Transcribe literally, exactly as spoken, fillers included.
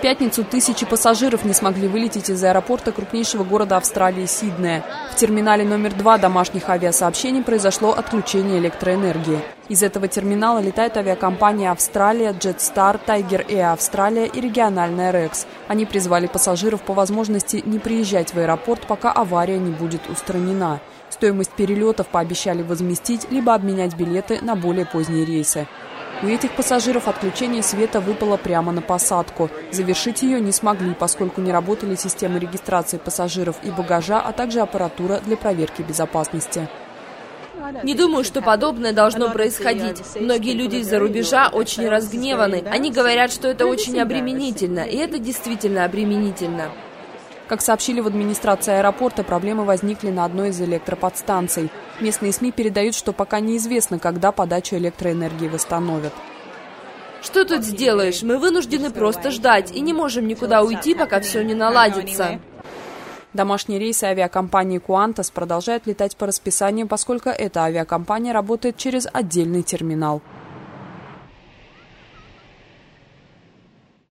пятницу тысячи пассажиров не смогли вылететь из аэропорта крупнейшего города Австралии Сиднея. В терминале номер два домашних авиасообщений произошло отключение электроэнергии. Из этого терминала летают авиакомпания «Австралия», «Джетстар», «Тайгер Эйр Австралия» и региональная «Рекс». Они призвали пассажиров по возможности не приезжать в аэропорт, пока авария не будет устранена. Стоимость перелетов пообещали возместить, либо обменять билеты на более поздние рейсы. У этих пассажиров отключение света выпало прямо на посадку. Завершить ее не смогли, поскольку не работали системы регистрации пассажиров и багажа, а также аппаратура для проверки безопасности. Не думаю, что подобное должно происходить. Многие люди из-за рубежа очень разгневаны. Они говорят, что это очень обременительно, и это действительно обременительно. Как сообщили в администрации аэропорта, проблемы возникли на одной из электроподстанций. Местные СМИ передают, что пока неизвестно, когда подачу электроэнергии восстановят. Что тут сделаешь? Мы вынуждены просто ждать и не можем никуда уйти, пока все не наладится. Домашние рейсы авиакомпании Qantas продолжают летать по расписанию, поскольку эта авиакомпания работает через отдельный терминал.